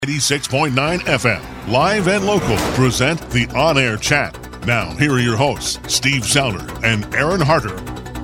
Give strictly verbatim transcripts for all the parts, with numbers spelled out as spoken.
ninety-six point nine F M, live and local, present the On Air Chat. Now, here are your hosts, Steve Souter and Aaron Harder.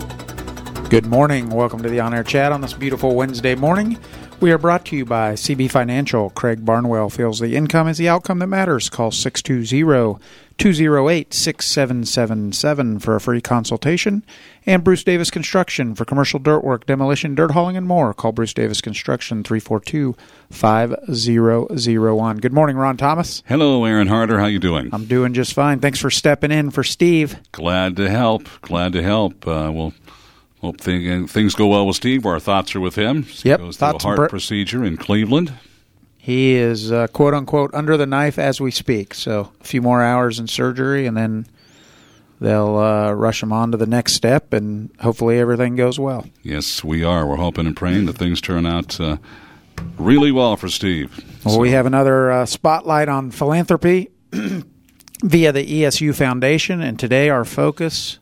Good morning. Welcome to the On Air Chat on this beautiful Wednesday morning. We are brought to you by C B Financial. Craig Barnwell feels the income is the outcome that matters. Call six two zero, two zero eight, six seven seven seven for a free consultation. And Bruce Davis Construction for commercial dirt work, demolition, dirt hauling, and more. Call Bruce Davis Construction, three four two, five zero zero one. Good morning, Ron Thomas. Hello, Aaron Harder. How you doing? I'm doing just fine. Thanks for stepping in for Steve. Glad to help. Glad to help. Uh, we'll hope thing, things go well with Steve. Our thoughts are with him. He yep. goes through a heart br- procedure in Cleveland. He is, uh, quote-unquote, under the knife as we speak. So a few more hours in surgery, and then they'll uh, rush him on to the next step, and hopefully everything goes well. Yes, we are. We're hoping and praying that things turn out uh, really well for Steve. Well, so. We have another uh, spotlight on philanthropy via the E S U Foundation, and today our focus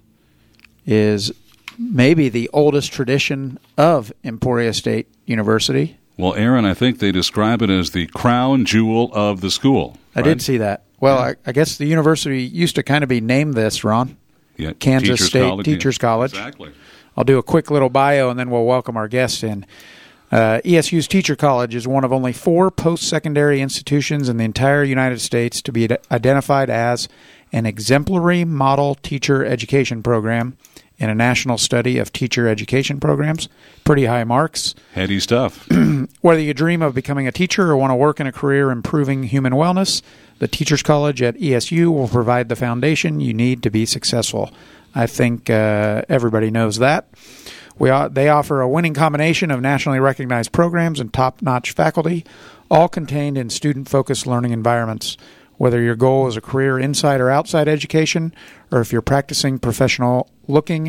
is maybe the oldest tradition of Emporia State University. Well, Aaron, I think they describe it as the crown jewel of the school. I right? did see that. Well, yeah. I, I guess the university used to kind of be named this, Ron. Yeah, Kansas Teachers State College, Teachers yeah. College. Exactly. I'll do a quick little bio, and then we'll welcome our guests in. Uh, E S U's Teacher College is one of only four post-secondary institutions in the entire United States to be identified as an exemplary model teacher education program in a national study of teacher education programs. Pretty high marks. Heady stuff. Whether you dream of becoming a teacher or want to work in a career improving human wellness, the Teachers College at E S U will provide the foundation you need to be successful. I think uh, everybody knows that. We uh, They offer a winning combination of nationally recognized programs and top-notch faculty, all contained in student-focused learning environments. Whether your goal is a career inside or outside education, or if you're practicing professional looking,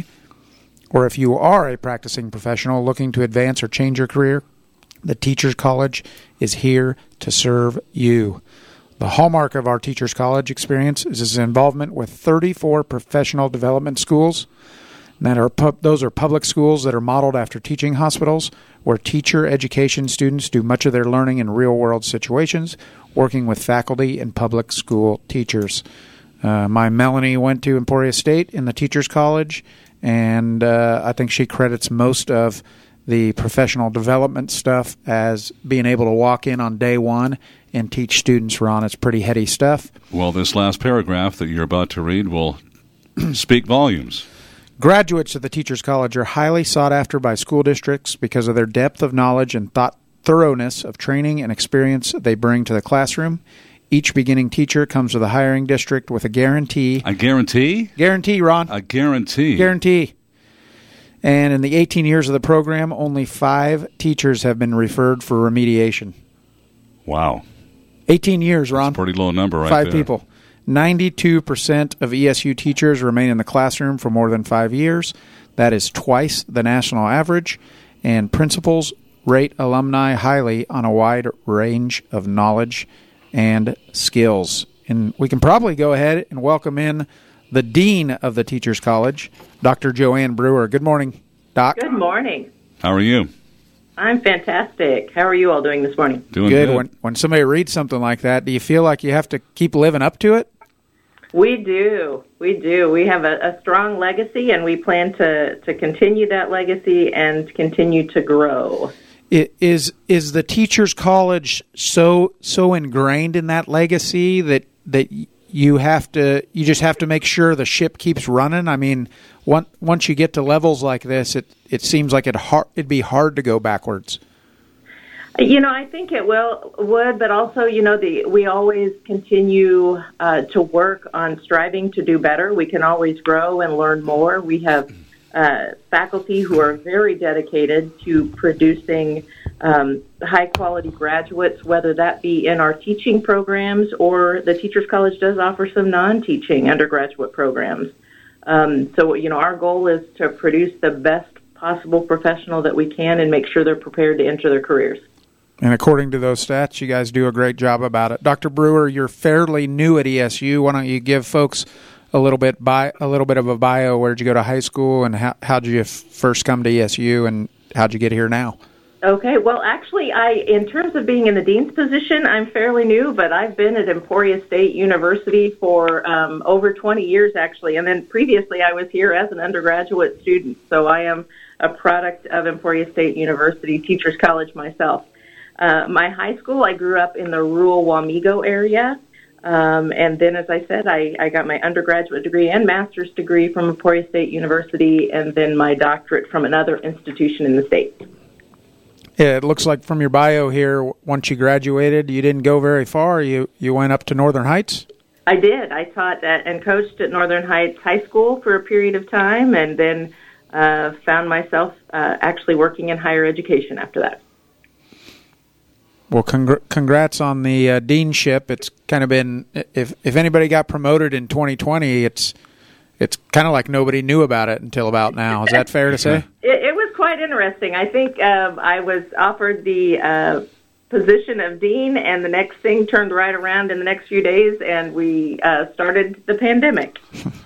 or if you are a practicing professional looking to advance or change your career, the Teachers College is here to serve you. The hallmark of our Teachers College experience is its involvement with thirty-four professional development schools. That are pu- those are public schools that are modeled after teaching hospitals, where teacher education students do much of their learning in real-world situations, working with faculty and public school teachers. Uh, my Melanie went to Emporia State in the Teachers College, and uh, I think she credits most of the professional development stuff as being able to walk in on day one and teach students, Ron. It's pretty heady stuff. Well, this last paragraph that you're about to read will speak volumes. Graduates of the Teachers College are highly sought after by school districts because of their depth of knowledge and thought thoroughness of training and experience they bring to the classroom. Each beginning teacher comes to the hiring district with a guarantee. A guarantee? Guarantee, Ron. A guarantee. Guarantee. And in the eighteen years of the program, only five teachers have been referred for remediation. Wow. eighteen years, Ron. That's a pretty low number right Five there. people. ninety-two percent of E S U teachers remain in the classroom for more than five years. That is twice the national average. And principals rate alumni highly on a wide range of knowledge and skills. And we can probably go ahead and welcome in the Dean of the Teachers College, Doctor Joanne Brewer. Good morning, Doc. Good morning. How are you? I'm fantastic. How are you all doing this morning? Doing good. good. When, when somebody reads something like that, do you feel like you have to keep living up to it? We do. We do. We have a, a strong legacy, and we plan to, to continue that legacy and continue to grow. It is is the Teachers College so so ingrained in that legacy that that you have to you just have to make sure the ship keeps running? I mean, once once you get to levels like this, it it seems like it hard, it'd be hard to go backwards. You know, I think it will would, but also, you know, the we always continue uh, to work on striving to do better. We can always grow and learn more. We have uh, faculty who are very dedicated to producing um, high-quality graduates, whether that be in our teaching programs or the Teachers College does offer some non-teaching undergraduate programs. Um, so, you know, our goal is to produce the best possible professional that we can and make sure they're prepared to enter their careers. And according to those stats, you guys do a great job about it. Doctor Brewer, you're fairly new at E S U. Why don't you give folks a little bit bi- a little bit of a bio? Where did you go to high school, and how how'd you f- first come to E S U, and how'd you get here now? Okay, well, actually, I, in terms of being in the dean's position, I'm fairly new, but I've been at Emporia State University for um, over twenty years, actually, and then previously I was here as an undergraduate student, so I am a product of Emporia State University Teachers College myself. Uh, my high school, I grew up in the rural Wamego area, um, and then, as I said, I, I got my undergraduate degree and master's degree from Emporia State University, and then my doctorate from another institution in the state. Yeah, it looks like from your bio here, once you graduated, you didn't go very far. You you went up to Northern Heights? I did. I taught at, and coached at Northern Heights High School for a period of time, and then uh, found myself uh, actually working in higher education after that. Well, congr- congrats on the uh, deanship. It's kind of been, if if anybody got promoted in twenty twenty, it's it's kind of like nobody knew about it until about now. Is that fair to say? It, it was quite interesting. I think um, I was offered the uh, position of dean, and the next thing turned right around in the next few days, and we uh, started the pandemic.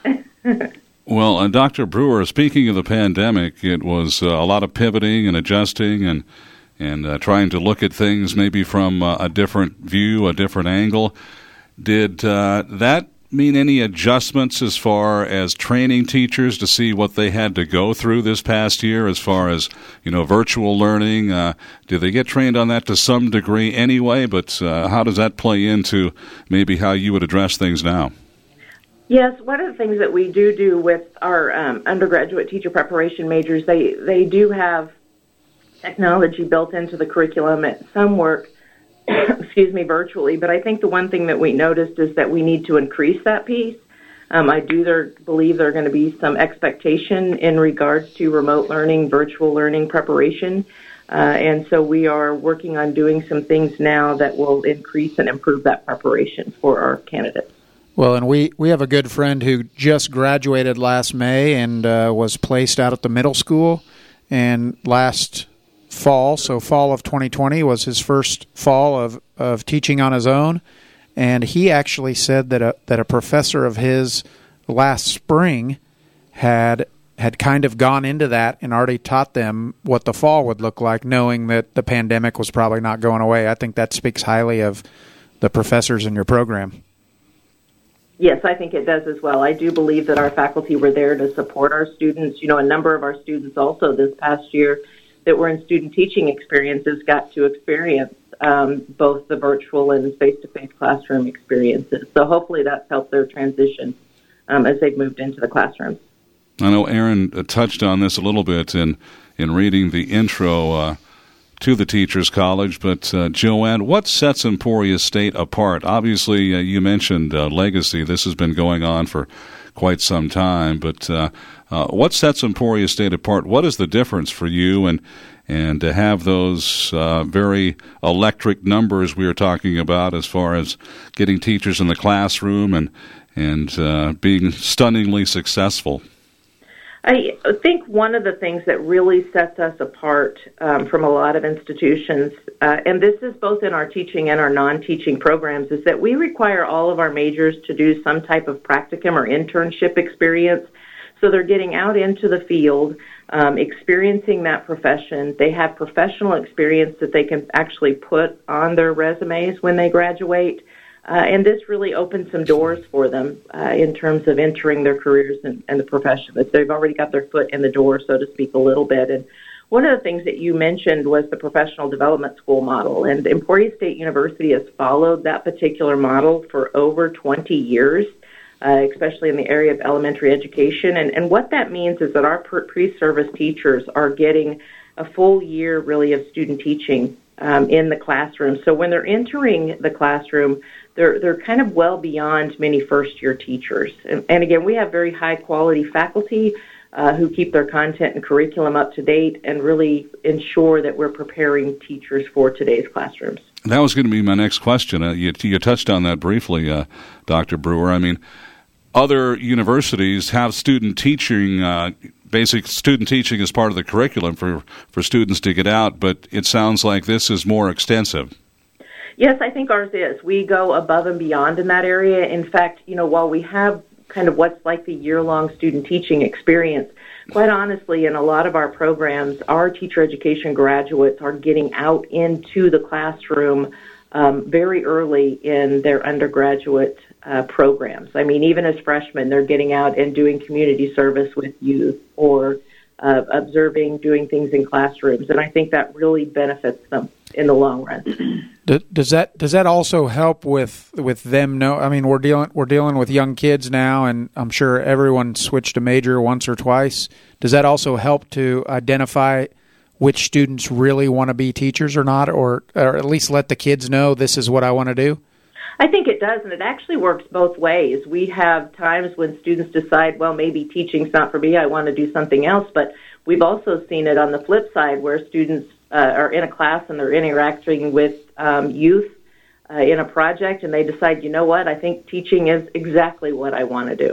Well, uh, Doctor Brewer, speaking of the pandemic, it was uh, a lot of pivoting and adjusting and and uh, trying to look at things maybe from uh, a different view, a different angle. Did uh, that mean any adjustments as far as training teachers to see what they had to go through this past year as far as, you know, virtual learning? Uh, did they get trained on that to some degree anyway? But uh, how does that play into maybe how you would address things now? Yes, one of the things that we do do with our um, undergraduate teacher preparation majors, they, they do have technology built into the curriculum, and some work excuse me, virtually. But I think the one thing that we noticed is that we need to increase that piece. Um, I do there, believe there are going to be some expectation in regards to remote learning, virtual learning preparation. Uh, and so we are working on doing some things now that will increase and improve that preparation for our candidates. Well, and we, we have a good friend who just graduated last May and uh, was placed out at the middle school. And last fall, so fall of twenty twenty was his first fall of, of teaching on his own, and he actually said that a that a professor of his last spring had had kind of gone into that and already taught them what the fall would look like, knowing that the pandemic was probably not going away. I think that speaks highly of the professors in your program. Yes, I think it does as well. I do believe that our faculty were there to support our students. You know, a number of our students also this past year that were in student teaching experiences got to experience um, both the virtual and face-to-face classroom experiences. So hopefully that's helped their transition um, as they've moved into the classrooms. I know Aaron uh, touched on this a little bit in, in reading the intro uh, to the Teachers College, but uh, Joanne, what sets Emporia State apart? Obviously, uh, you mentioned uh, legacy. This has been going on for quite some time, but uh, uh, what sets Emporia State apart? What is the difference for you, and and to have those uh, very electric numbers we were talking about as far as getting teachers in the classroom and and uh, being stunningly successful? I think one of the things that really sets us apart um, from a lot of institutions, uh, and this is both in our teaching and our non-teaching programs, is that we require all of our majors to do some type of practicum or internship experience. So they're getting out into the field, um, experiencing that profession. They have professional experience that they can actually put on their resumes when they graduate. Uh, and this really opens some doors for them uh, in terms of entering their careers and, and the profession. That they've already got their foot in the door, so to speak, a little bit. And one of the things that you mentioned was the professional development school model. And Emporia State University has followed that particular model for over twenty years, uh, especially in the area of elementary education. And, and what that means is that our pre-service teachers are getting a full year, really, of student teaching um, in the classroom. So when they're entering the classroom, They're they're kind of well beyond many first-year teachers. And, and again, we have very high-quality faculty uh, who keep their content and curriculum up to date and really ensure that we're preparing teachers for today's classrooms. That was going to be my next question. Uh, you, you touched on that briefly, uh, Doctor Brewer. I mean, other universities have student teaching, uh, basic student teaching as part of the curriculum for, for students to get out, but it sounds like this is more extensive. Yes, I think ours is. We go above and beyond in that area. In fact, you know, while we have kind of what's like the year-long student teaching experience, quite honestly, in a lot of our programs, our teacher education graduates are getting out into the classroom um, very early in their undergraduate uh, programs. I mean, even as freshmen, they're getting out and doing community service with youth or uh, observing, doing things in classrooms, and I think that really benefits them in the long run. Does that does that also help with with them? Know, I mean, we're dealing we're dealing with young kids now, and I'm sure everyone switched a major once or twice. Does that also help to identify which students really want to be teachers or not, or or at least let the kids know this is what I want to do? I think it does, and it actually works both ways. We have times when students decide, well, maybe teaching's not for me, I want to do something else, but we've also seen it on the flip side where students uh, are in a class and they're interacting with um, youth uh, in a project, and they decide, you know what, I think teaching is exactly what I want to do.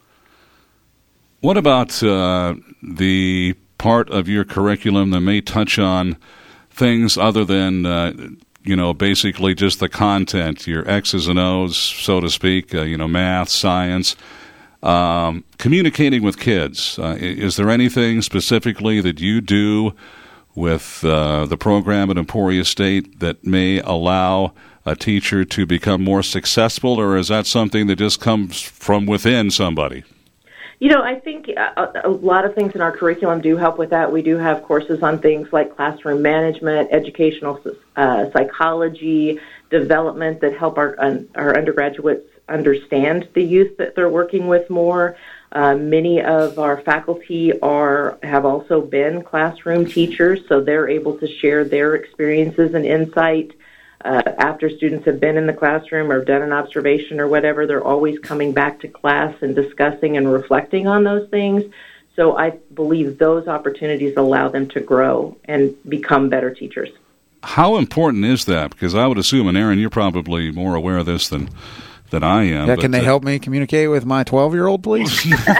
What about uh, the part of your curriculum that may touch on things other than uh, you know, basically just the content, your X's and O's, so to speak, uh, you know, math, science, um, communicating with kids? Uh, is there anything specifically that you do with uh, the program at Emporia State that may allow a teacher to become more successful, or is that something that just comes from within somebody? You know, I think a, a lot of things in our curriculum do help with that. We do have courses on things like classroom management, educational uh, psychology, development that help our our undergraduates understand the youth that they're working with more. Uh, many of our faculty are have also been classroom teachers, so they're able to share their experiences and insight. Uh, after students have been in the classroom or done an observation or whatever, they're always coming back to class and discussing and reflecting on those things. So I believe those opportunities allow them to grow and become better teachers. How important is that? Because I would assume, and Aaron, you're probably more aware of this than than I am. Yeah, but, can they uh, help me communicate with my twelve-year-old, please?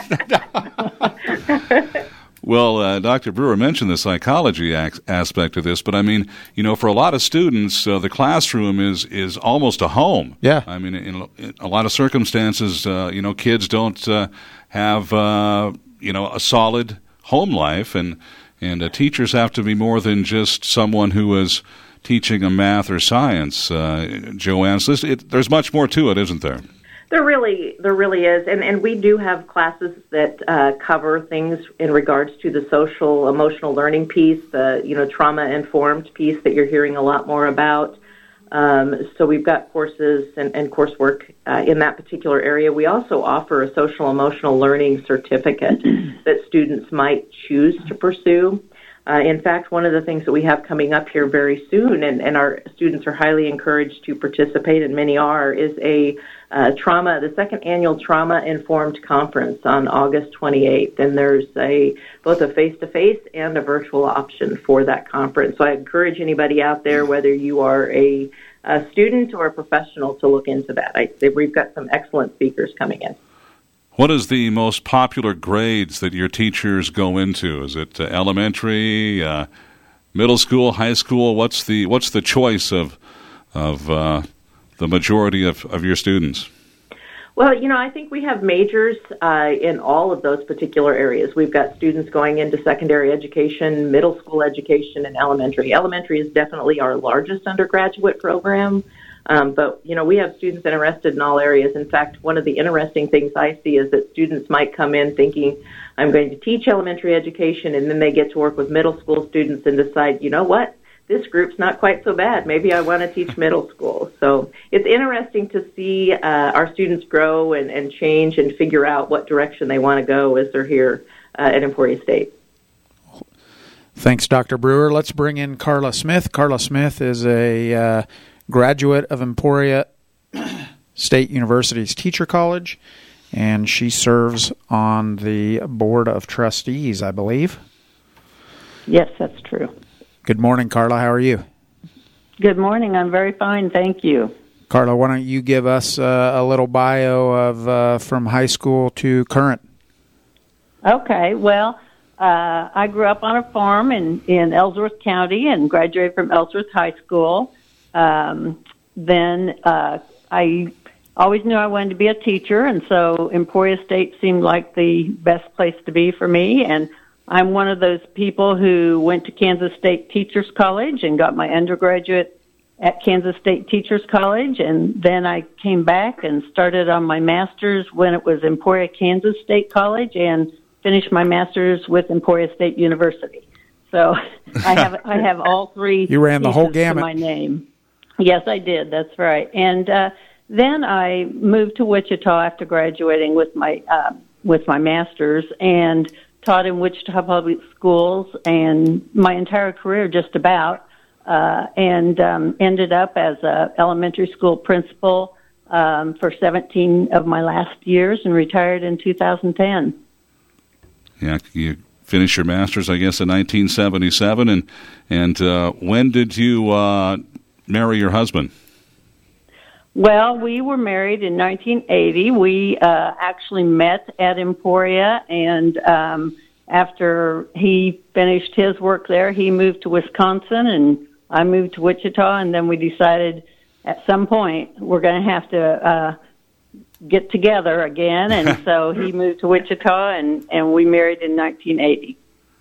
Well, uh, Doctor Brewer mentioned the psychology ac- aspect of this, but I mean, you know, for a lot of students, uh, the classroom is, is almost a home. Yeah. I mean, in, in a lot of circumstances, uh, you know, kids don't uh, have, uh, you know, a solid home life, and and uh, teachers have to be more than just someone who is teaching a math or science. Uh, Joanne, so this, it, there's much more to it, isn't there? There really, there really is, and and we do have classes that uh, cover things in regards to the social, emotional learning piece, the you know trauma-informed piece that you're hearing a lot more about. Um, so we've got courses and, and coursework uh, in that particular area. We also offer a social emotional learning certificate that students might choose to pursue. Uh, in fact, one of the things that we have coming up here very soon, and, and our students are highly encouraged to participate, and many are, is a uh, trauma, the second annual Trauma-Informed Conference on August twenty-eighth. And there's a both a face-to-face and a virtual option for that conference. So I encourage anybody out there, whether you are a, a student or a professional, to look into that. I, we've got some excellent speakers coming in. What is the most popular grades that your teachers go into? Is it uh, elementary, uh, middle school, high school? What's the what's the choice of of uh, the majority of, of your students? Well, you know, I think we have majors uh, in all of those particular areas. We've got students going into secondary education, middle school education, and elementary. Elementary is definitely our largest undergraduate program. Um, but, you know, we have students interested in all areas. In fact, one of the interesting things I see is that students might come in thinking, I'm going to teach elementary education, and then they get to work with middle school students and decide, you know what, this group's not quite so bad. Maybe I want to teach middle school. So it's interesting to see uh, our students grow and, and change and figure out what direction they want to go as they're here uh, at Emporia State. Thanks, Doctor Brewer. Let's bring in Carla Smith. Carla Smith is a uh, graduate of Emporia State University's Teacher College, and she serves on the Board of Trustees, I believe. Yes, that's true. Good morning, Carla. How are you? Good morning. I'm very fine, thank you. Carla, why don't you give us uh, a little bio of uh, from high school to current? Okay, well, uh, I grew up on a farm in, in Ellsworth County and graduated from Ellsworth High School. Um, then uh, I always knew I wanted to be a teacher, and so Emporia State seemed like the best place to be for me. And I'm one of those people who went to Kansas State Teachers College and got my undergraduate at Kansas State Teachers College, and then I came back and started on my master's when it was Emporia Kansas State College, and finished my master's with Emporia State University. So I have I have all three. You ran the whole gamut. To my name. Yes, I did. That's right. And uh, then I moved to Wichita after graduating with my uh, with my master's, and taught in Wichita Public Schools, and my entire career just about, uh, and um, ended up as a elementary school principal um, for seventeen of my last years, and retired in two thousand ten. Yeah, you finished your master's, I guess, in nineteen seventy-seven, and and uh, when did you uh, marry your husband? Well, we were married in nineteen eighty. We uh, actually met at Emporia, and um, after he finished his work there, he moved to Wisconsin, and I moved to Wichita, and then we decided at some point we're going to have to uh, get together again, and so he moved to Wichita, and, and we married in nineteen eighty.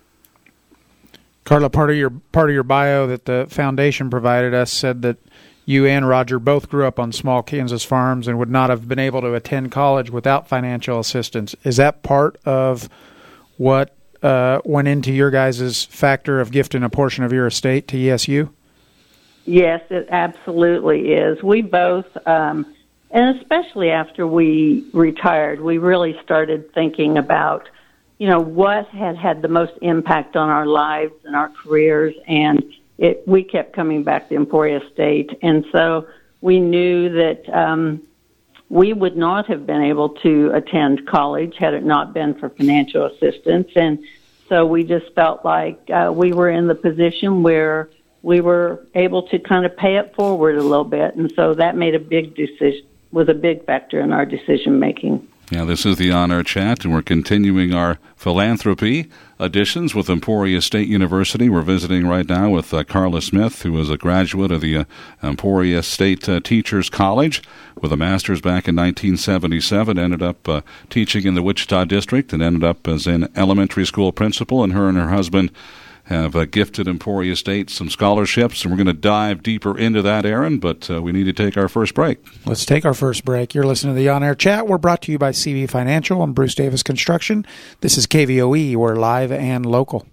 Carla, part of your part of your bio that the foundation provided us said that you and Roger both grew up on small Kansas farms and would not have been able to attend college without financial assistance. Is that part of what uh, went into your guys' factor of gifting a portion of your estate to E S U? Yes, it absolutely is. We both, um, and especially after we retired, we really started thinking about, you know, what had had the most impact on our lives and our careers, and It, we kept coming back to Emporia State, and so we knew that um, we would not have been able to attend college had it not been for financial assistance. And so we just felt like uh, we were in the position where we were able to kind of pay it forward a little bit, and so that made a big decision, was a big factor in our decision making. Yeah, this is the On Air Chat, and we're continuing our philanthropy editions with Emporia State University. We're visiting right now with uh, Carla Smith, who is a graduate of the uh, Emporia State uh, Teachers College with a master's back in nineteen seventy-seven, ended up uh, teaching in the Wichita district and ended up as an elementary school principal, and her and her husband have uh, gifted Emporia State some scholarships, and we're going to dive deeper into that, Aaron, but uh, we need to take our first break. Let's take our first break. You're listening to the On Air Chat. We're brought to you by C B Financial and Bruce Davis Construction. This is K V O E. We're live and local.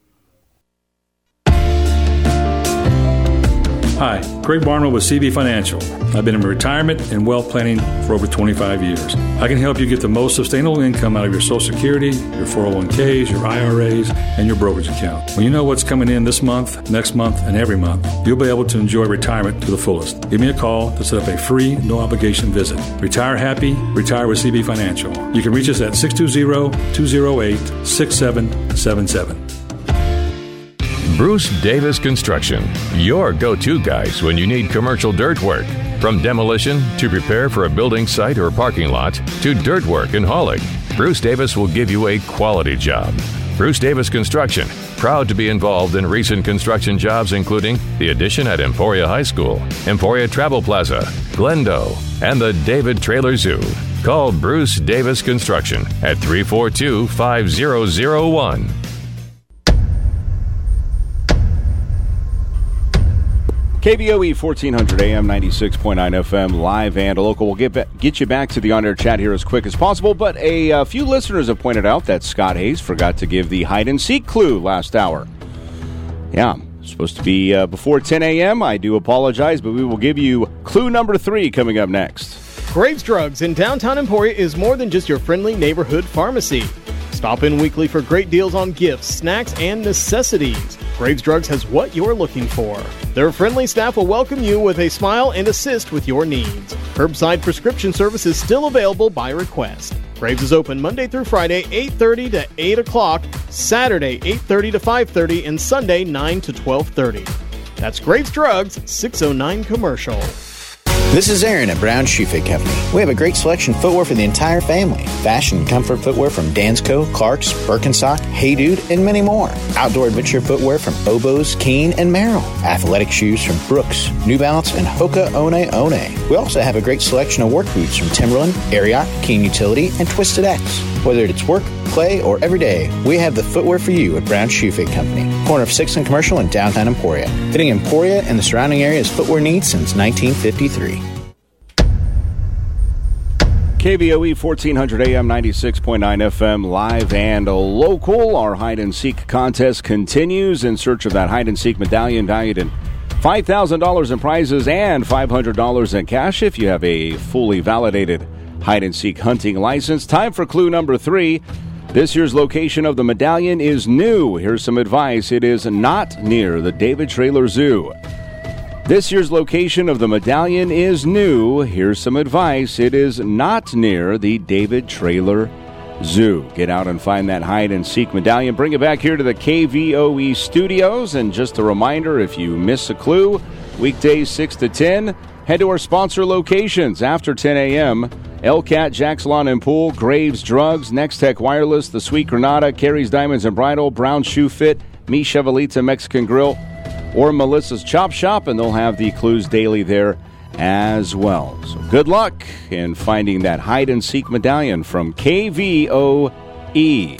Hi, Craig Barnwell with C B Financial. I've been in retirement and wealth planning for over twenty-five years. I can help you get the most sustainable income out of your Social Security, your four oh one k's, your I R A's, and your brokerage account. When you know what's coming in this month, next month, and every month, you'll be able to enjoy retirement to the fullest. Give me a call to set up a free, no-obligation visit. Retire happy, retire with C B Financial. You can reach us at six two zero, two zero eight, six seven seven seven. Bruce Davis Construction, your go-to guys when you need commercial dirt work. From demolition to prepare for a building site or parking lot to dirt work and hauling, Bruce Davis will give you a quality job. Bruce Davis Construction, proud to be involved in recent construction jobs including the addition at Emporia High School, Emporia Travel Plaza, Glendo, and the David Trailer Zoo. Call Bruce Davis Construction at three four two, five zero zero one. K V O E fourteen hundred A M, ninety-six point nine F M, live and local. We'll get, back, get you back to the on-air chat here as quick as possible, but a, a few listeners have pointed out that Scott Hayes forgot to give the hide-and-seek clue last hour. Yeah, supposed to be uh, before ten a.m. I do apologize, but we will give you clue number three coming up next. Graves Drugs in downtown Emporia is more than just your friendly neighborhood pharmacy. Stop in weekly for great deals on gifts, snacks, and necessities. Graves Drugs has what you're looking for. Their friendly staff will welcome you with a smile and assist with your needs. Curbside prescription service is still available by request. Graves is open Monday through Friday, eight thirty to eight o'clock, Saturday, eight thirty to five thirty, and Sunday, nine to twelve thirty. That's Graves Drugs, six oh nine Commercial. This is Aaron at Brown Shoe Fit Company. We have a great selection of footwear for the entire family. Fashion and comfort footwear from Dansko, Clark's, Birkenstock, Hey Dude, and many more. Outdoor adventure footwear from Oboz, Keen, and Merrill. Athletic shoes from Brooks, New Balance, and Hoka One One. We also have a great selection of work boots from Timberland, Ariat, Keen Utility, and Twisted X. Whether it's work, play, or every day, we have the footwear for you at Brown Shoe Fit Company, corner of sixth and Commercial in downtown Emporia. Fitting Emporia and the surrounding area's footwear needs since nineteen fifty-three. K V O E fourteen hundred A M, ninety-six point nine F M, live and local. Our hide-and-seek contest continues in search of that hide-and-seek medallion valued in five thousand dollars in prizes and five hundred dollars in cash if you have a fully validated hide-and-seek hunting license. Time for clue number three. This year's location of the medallion is new. Here's some advice. It is not near the David Traylor Zoo. This year's location of the medallion is new. Here's some advice. It is not near the David Traylor Zoo. Get out and find that hide-and-seek medallion. Bring it back here to the K V O E studios. And just a reminder, if you miss a clue, weekdays six to ten, head to our sponsor locations after ten a.m. Elcat, Jack's Lawn and Pool, Graves Drugs, Next Tech Wireless, The Sweet Granada, Carrie's Diamonds and Bridal, Brown Shoe Fit, Mi Chevalita Mexican Grill, or Melissa's Chop Shop, and they'll have the clues daily there as well. So good luck in finding that hide-and-seek medallion from K V O E.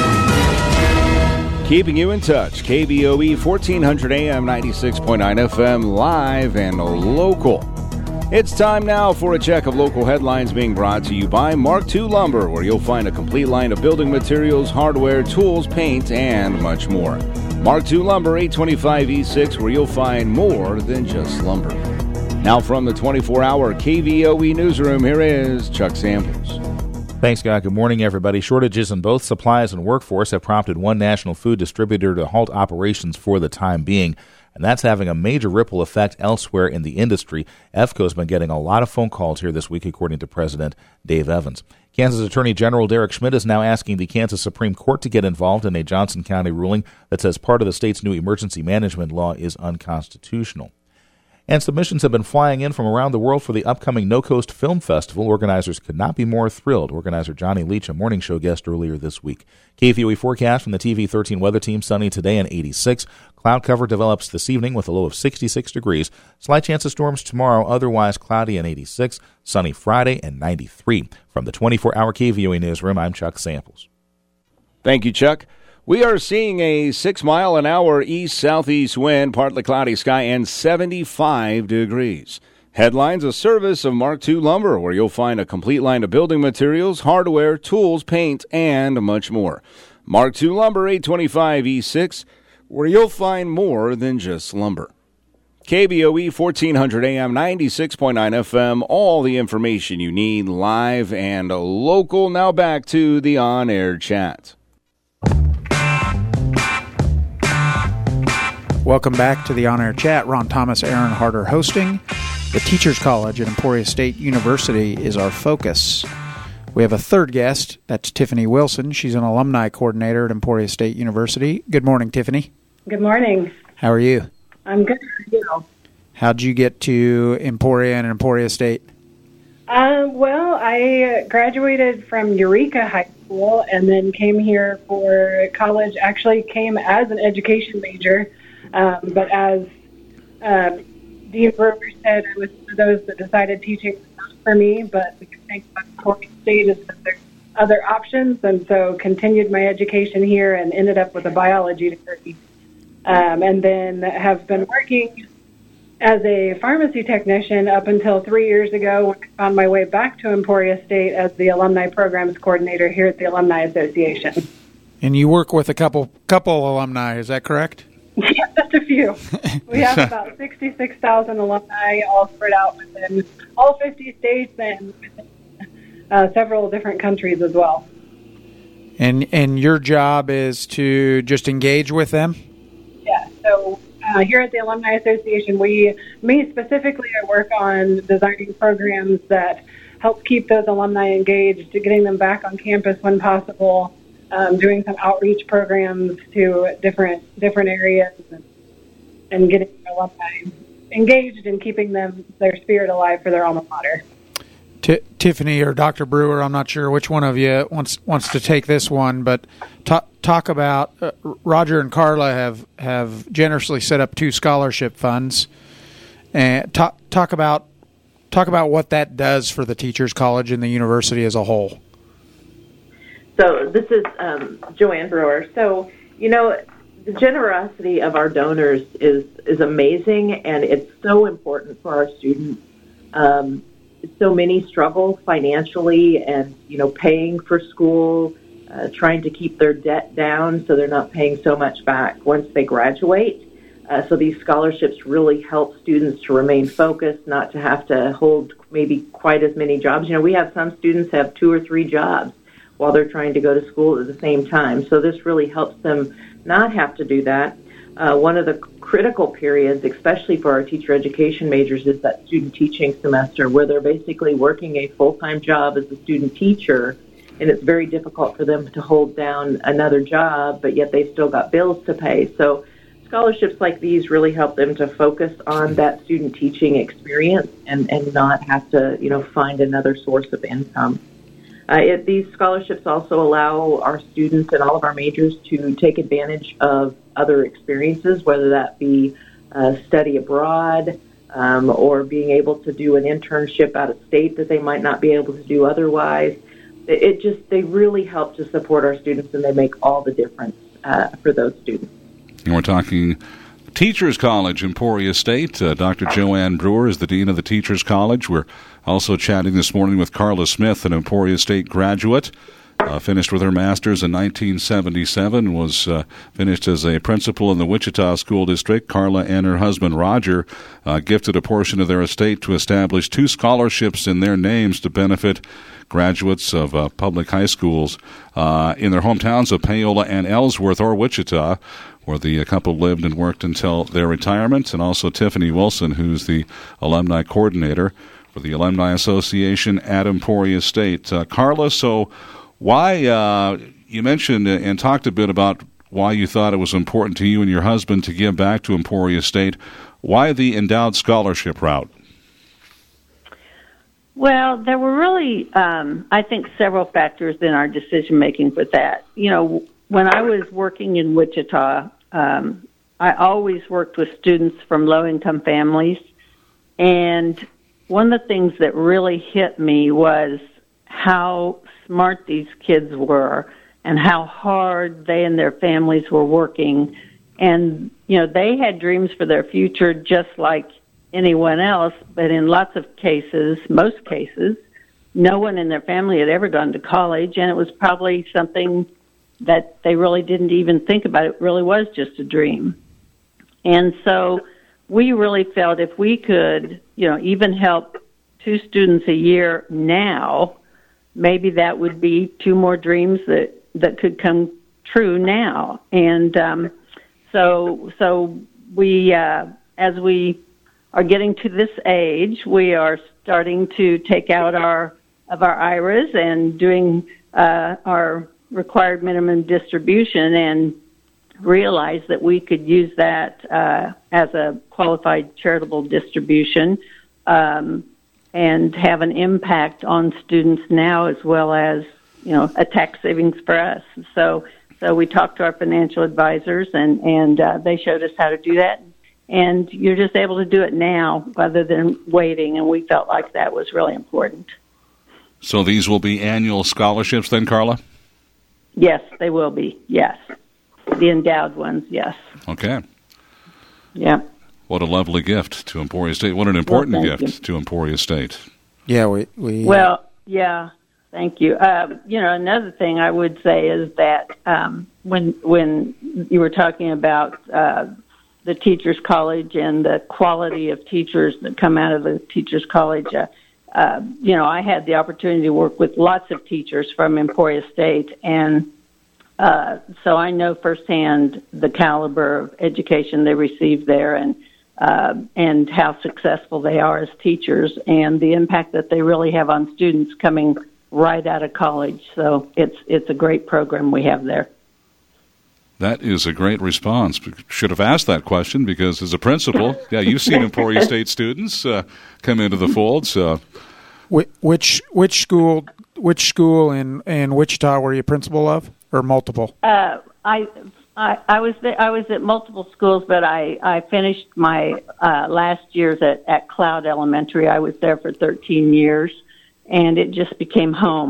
Keeping you in touch, K V O E, fourteen hundred A M, ninety-six point nine F M, live and local. It's time now for a check of local headlines being brought to you by Mark two Lumber, where you'll find a complete line of building materials, hardware, tools, paint, and much more. Mark two Lumber, eight twenty-five East sixth, where you'll find more than just lumber. Now from the twenty-four hour K V O E newsroom, here is Chuck Samples. Thanks, Scott. Good morning, everybody. Shortages in both supplies and workforce have prompted one national food distributor to halt operations for the time being, and that's having a major ripple effect elsewhere in the industry. E F C O's been getting a lot of phone calls here this week, according to President Dave Evans. Kansas Attorney General Derek Schmidt is now asking the Kansas Supreme Court to get involved in a Johnson County ruling that says part of the state's new emergency management law is unconstitutional. And submissions have been flying in from around the world for the upcoming No Coast Film Festival. Organizers could not be more thrilled. Organizer Johnny Leach, a morning show guest earlier this week. K V O E forecast from the T V thirteen weather team: sunny today and eighty-six. Cloud cover develops this evening with a low of sixty-six degrees. Slight chance of storms tomorrow, otherwise cloudy and eighty-six. Sunny Friday and ninety-three. From the twenty-four hour K V O E newsroom, I'm Chuck Samples. Thank you, Chuck. We are seeing a six mile an hour east-southeast wind, partly cloudy sky, and seventy-five degrees. Headlines: a service of Mark two Lumber, where you'll find a complete line of building materials, hardware, tools, paint, and much more. Mark two Lumber, eight twenty-five East sixth, where you'll find more than just lumber. K V O E, fourteen hundred A M, ninety-six point nine F M, all the information you need, live and local. Now back to the on-air chat. Welcome back to the On-Air Chat. Ron Thomas, Aaron Harder hosting. The Teachers College at Emporia State University is our focus. We have a third guest. That's Tiffany Wilson. She's an alumni coordinator at Emporia State University. Good morning, Tiffany. Good morning. How are you? I'm good. How are you? How'd you get to Emporia and Emporia State? Uh, well, I graduated from Eureka High School and then came here for college. Actually came as an education major. Um, but as uh, Dean Brewer said, I was one of those that decided teaching was not for me, but the good thing about Emporia State is that there's other options, and so continued my education here and ended up with a biology degree. Um, and then have been working as a pharmacy technician up until three years ago when I found my way back to Emporia State as the Alumni Programs Coordinator here at the Alumni Association. And you work with a couple couple alumni, is that correct? Yeah, just a few. We have about sixty-six thousand alumni all spread out within all fifty states and within uh, several different countries as well. And and your job is to just engage with them? Yeah, so uh, here at the Alumni Association, we, me specifically, I work on designing programs that help keep those alumni engaged, getting them back on campus when possible, Um, doing some outreach programs to different different areas, and, and getting alumni engaged and keeping them their spirit alive for their alma mater. T- Tiffany or Doctor Brewer, I'm not sure which one of you wants wants to take this one, but talk talk about uh, Roger and Carla have have generously set up two scholarship funds, and talk talk about talk about what that does for the Teachers College and the university as a whole. So this is um, Joanne Brewer. So, you know, the generosity of our donors is, is amazing, and it's so important for our students. Um, so many struggle financially and, you know, paying for school, uh, trying to keep their debt down so they're not paying so much back once they graduate. Uh, so these scholarships really help students to remain focused, not to have to hold maybe quite as many jobs. You know, we have some students have two or three jobs while they're trying to go to school at the same time. So this really helps them not have to do that. Uh, one of the critical periods, especially for our teacher education majors, is that student teaching semester where they're basically working a full-time job as a student teacher, and it's very difficult for them to hold down another job, but yet they've still got bills to pay. So scholarships like these really help them to focus on that student teaching experience and, and not have to, you know, find another source of income. Uh, it, these scholarships also allow our students in all of our majors to take advantage of other experiences, whether that be uh, study abroad um, or being able to do an internship out of state that they might not be able to do otherwise. It, it just, they really help to support our students, and they make all the difference uh, for those students. And we're talking Teachers College, Emporia State. Uh, Doctor Joanne Brewer is the Dean of the Teachers College. We're also chatting this morning with Carla Smith, an Emporia State graduate. Uh, finished with her master's in nineteen seventy-seven, was uh, finished as a principal in the Wichita School District. Carla and her husband, Roger, uh, gifted a portion of their estate to establish two scholarships in their names to benefit graduates of uh, public high schools uh, in their hometowns of Paola and Ellsworth or Wichita, where the couple lived and worked until their retirement, and also Tiffany Wilson, who's the alumni coordinator for the Alumni Association at Emporia State. Uh, Carla, so why, uh, you mentioned and talked a bit about why you thought it was important to you and your husband to give back to Emporia State. Why the endowed scholarship route? Well, there were really, um, I think, several factors in our decision-making for that. You know, when I was working in Wichita, um, I always worked with students from low-income families, and one of the things that really hit me was how smart these kids were and how hard they and their families were working. And, you know, they had dreams for their future just like anyone else, but in lots of cases, most cases, no one in their family had ever gone to college, and it was probably something that they really didn't even think about. It really was just a dream. And so we really felt if we could, you know, even help two students a year now, maybe that would be two more dreams that, that could come true now. And um, so so we, uh, as we are getting to this age, we are starting to take out our of our I R As and doing uh, our required minimum distribution, and realize that we could use that uh, as a qualified charitable distribution um, and have an impact on students now, as well as, you know, a tax savings for us. So, so we talked to our financial advisors, and and uh, they showed us how to do that. And you're just able to do it now rather than waiting, and we felt like that was really important. So these will be annual scholarships then, Carla? Yes, they will be, yes. The endowed ones, yes. Okay. Yeah. What a lovely gift to Emporia State. What an important well, gift you. to Emporia State. Yeah, we... we well, yeah, thank you. Uh, you know, another thing I would say is that um, when when you were talking about uh, the Teachers College and the quality of teachers that come out of the Teachers College, uh, uh, you know, I had the opportunity to work with lots of teachers from Emporia State, and uh, so I know firsthand the caliber of education they receive there, and uh, and how successful they are as teachers, and the impact that they really have on students coming right out of college. So it's it's a great program we have there. That is a great response. Should have asked that question, because as a principal, yeah, you've seen Emporia State students uh, come into the fold. So, which which school which school in, in Wichita were you principal of, or multiple? Uh, I, I I was there, I was at multiple schools, but I, I finished my uh, last years at, at Cloud Elementary. I was there for thirteen years, and it just became home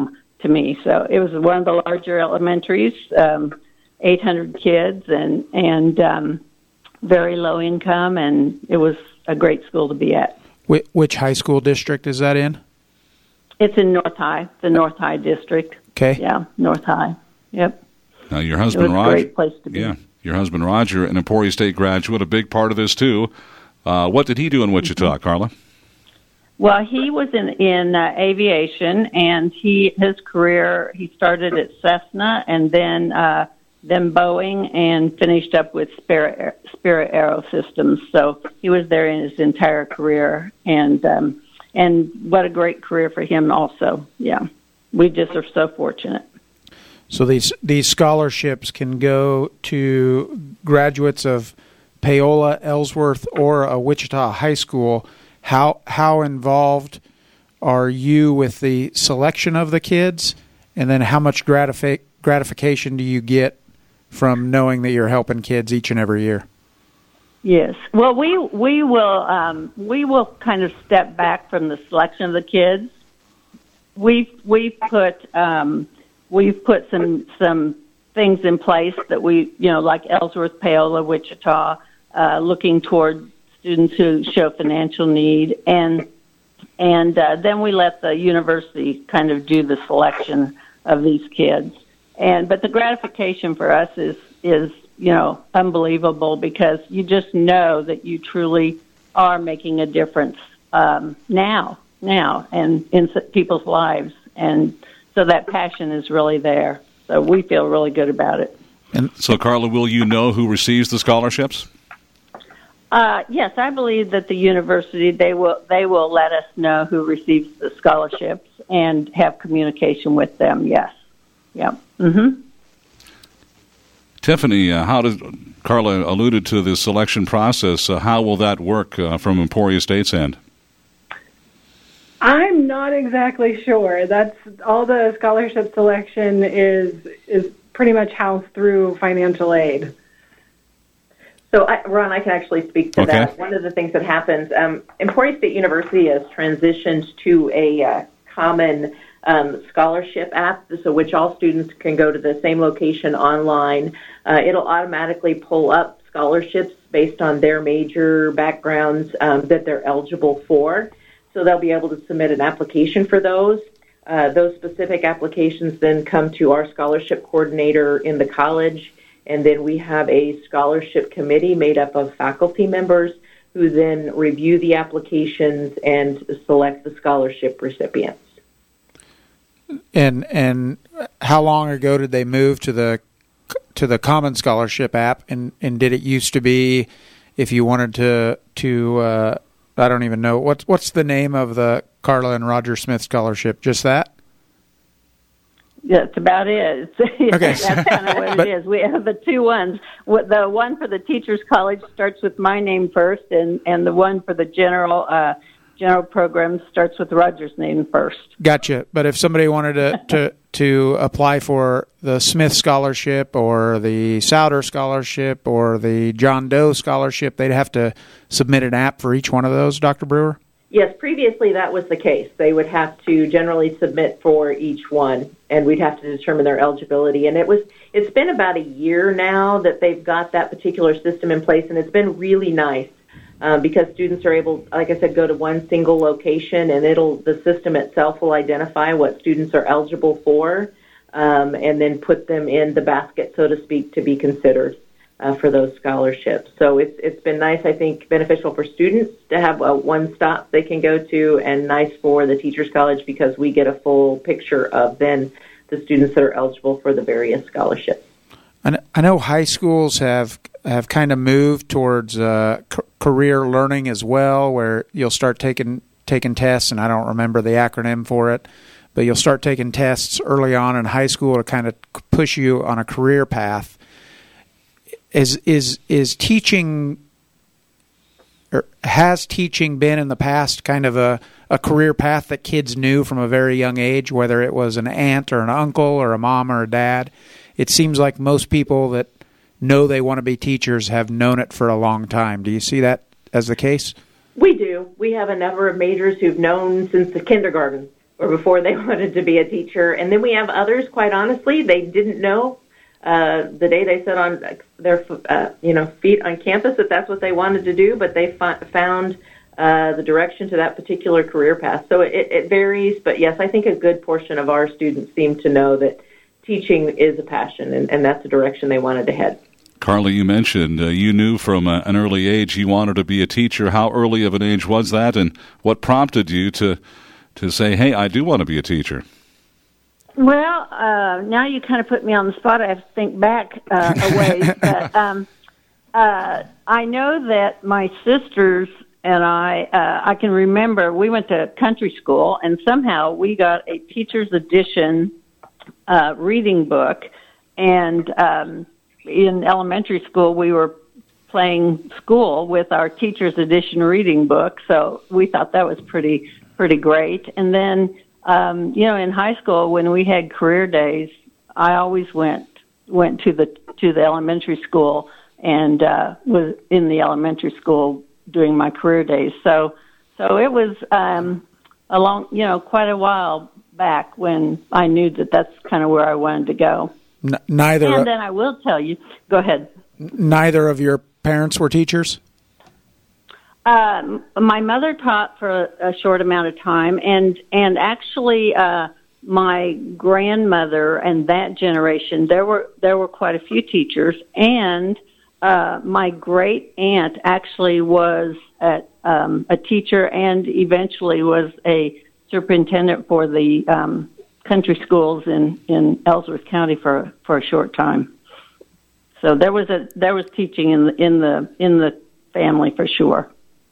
to me. So it was one of the larger elementaries, um, eight hundred kids, and and um, very low income, and it was a great school to be at. Which, which high school district is that in? It's in North High, the North High district. Okay. Yeah, North High. Yep. Now, your husband, it was Roger. A great place to be. Yeah, your husband, Roger, an Emporia State graduate, a big part of this, too. Uh, what did he do in Wichita, mm-hmm. Carla? Well, he was in, in uh, aviation, and he his career, he started at Cessna and then uh, then Boeing and finished up with Spirit, Spirit Aerosystems. So he was there in his entire career, and um, and what a great career for him also. Yeah, we just are so fortunate. So these these scholarships can go to graduates of Paola, Ellsworth, or a Wichita high school. How how involved are you with the selection of the kids, and then how much gratifi- gratification do you get from knowing that you're helping kids each and every year? Yes. Well, we we will um, we will kind of step back from the selection of the kids. We've we've put um, we've put some some things in place that we you know like Ellsworth, Paola, Wichita, uh, looking toward students who show financial need, and and uh, then we let the university kind of do the selection of these kids. And but the gratification for us is is you know unbelievable, because you just know that you truly are making a difference um, now now and in people's lives, and so that passion is really there. So we feel really good about it. And so, Carla, will you know who receives the scholarships? Uh, yes, I believe that the university, they will they will let us know who receives the scholarships and have communication with them. Yes, yeah. Mm-hmm. Tiffany, uh, how does Carla alluded to the selection process? Uh, how will that work uh, from Emporia State's end? I'm not exactly sure. That's all. The scholarship selection is is pretty much housed through financial aid. So, I, Ron, I can actually speak to okay. that. One of the things that happens, um, Emporia State University has transitioned to a uh, common um, scholarship app, so which all students can go to the same location online. Uh, it'll automatically pull up scholarships based on their major backgrounds um, that they're eligible for. So they'll be able to submit an application for those. Uh, those specific applications then come to our scholarship coordinator in the college. And then we have a scholarship committee made up of faculty members who then review the applications and select the scholarship recipients. And and how long ago did they move to the to the Common Scholarship app? And, and did it used to be, if you wanted to to uh, I don't even know what's what's the name of the Carla and Roger Smith scholarship? Just that? That's about it. Okay. That's kind of what but, it is. We have the two ones. The one for the Teachers College starts with my name first, and, and the one for the general uh, general program starts with Roger's name first. Gotcha. But if somebody wanted to, to, to apply for the Smith Scholarship or the Souder Scholarship or the John Doe Scholarship, they'd have to submit an app for each one of those, Doctor Brewer? Yes, previously that was the case. They would have to generally submit for each one, and we'd have to determine their eligibility. And it was, it's been about a year now that they've got that particular system in place, and it's been really nice um, because students are able, like I said, go to one single location, and it'll the system itself will identify what students are eligible for, um, and then put them in the basket, so to speak, to be considered. Uh, for those scholarships. So it's it's been nice, I think, beneficial for students to have a one stop they can go to, and nice for the Teachers College because we get a full picture of then the students that are eligible for the various scholarships. I know high schools have have kind of moved towards uh, c- career learning as well, where you'll start taking taking tests, and I don't remember the acronym for it, but you'll start taking tests early on in high school to kind of push you on a career path. Is is is teaching, or has teaching been in the past kind of a, a career path that kids knew from a very young age, whether it was an aunt or an uncle or a mom or a dad? It seems like most people that know they want to be teachers have known it for a long time. Do you see that as the case? We do. We have a number of majors who've known since the kindergarten or before they wanted to be a teacher. And then we have others, quite honestly, they didn't know uh, the day they set on their uh, you know feet on campus that that's what they wanted to do, but they fi- found uh, the direction to that particular career path. So it, it varies, but yes, I think a good portion of our students seem to know that teaching is a passion, and, and that's the direction they wanted to head. Carly, you mentioned uh, you knew from uh, an early age you wanted to be a teacher. How early of an age was that, and what prompted you to to say, hey, I do want to be a teacher? Well, uh, now you kind of put me on the spot. I have to think back uh, a ways. But um, uh, I know that my sisters and I, uh, I can remember we went to country school, and somehow we got a teacher's edition uh, reading book. And um, in elementary school, we were playing school with our teacher's edition reading book, so we thought that was pretty pretty great. And then, um, you know, in high school when we had career days, I always went went to the to the elementary school and uh, was in the elementary school doing my career days. So, so it was um, a long, you know, quite a while back when I knew that that's kind of where I wanted to go. N- neither. And then I will tell you. Go ahead. Neither of your parents were teachers? Um, my mother taught for a, a short amount of time, and and actually, uh, my grandmother and that generation, there were there were quite a few teachers, and uh, my great aunt actually was at, um, a teacher, and eventually was a superintendent for the um, country schools in, in Ellsworth County for for a short time. So there was a there was teaching in the in the in the family for sure.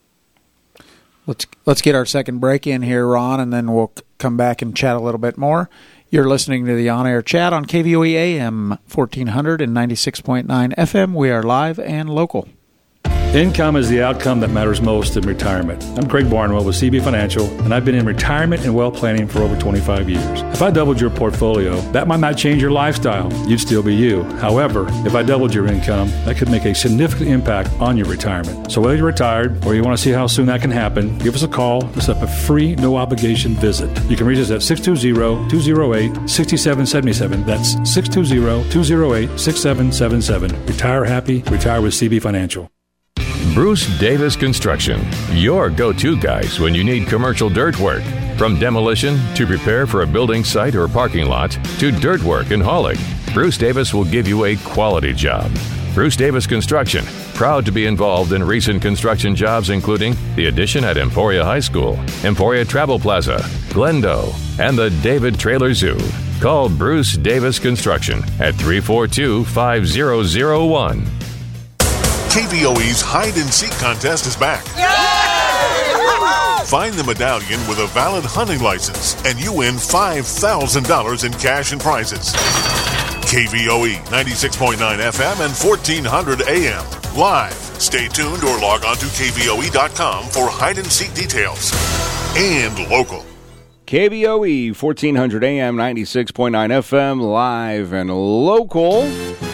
Let's let's get our second break in here, Ron, and then we'll c- come back and chat a little bit more. You're listening to the On-Air Chat on K V O E A M fourteen hundred and ninety-six point nine F M. We are live and local. Income is the outcome that matters most in retirement. I'm Craig Barnwell with C B Financial, and I've been in retirement and wealth planning for over twenty-five years. If I doubled your portfolio, that might not change your lifestyle. You'd still be you. However, if I doubled your income, that could make a significant impact on your retirement. So whether you're retired or you want to see how soon that can happen, give us a call to set up a free, no-obligation visit. You can reach us at six two zero, two zero eight, six seven seven seven. That's six two zero, two zero eight, six seven seven seven. Retire happy. Retire with C B Financial. Bruce Davis Construction, your go-to guys when you need commercial dirt work. From demolition to prepare for a building site or parking lot to dirt work and hauling, Bruce Davis will give you a quality job. Bruce Davis Construction, proud to be involved in recent construction jobs including the addition at Emporia High School, Emporia Travel Plaza, Glendo, and the David Trailer Zoo. Call Bruce Davis Construction at three four two, five zero zero one. K V O E's Hide and Seek contest is back. Yay! Find the medallion with a valid hunting license, and you win five thousand dollars in cash and prizes. K V O E ninety-six point nine F M and fourteen hundred A M. Live. Stay tuned or log on to K V O E dot com for Hide and Seek details. And local. K V O E fourteen hundred A M, ninety-six point nine F M, live and local.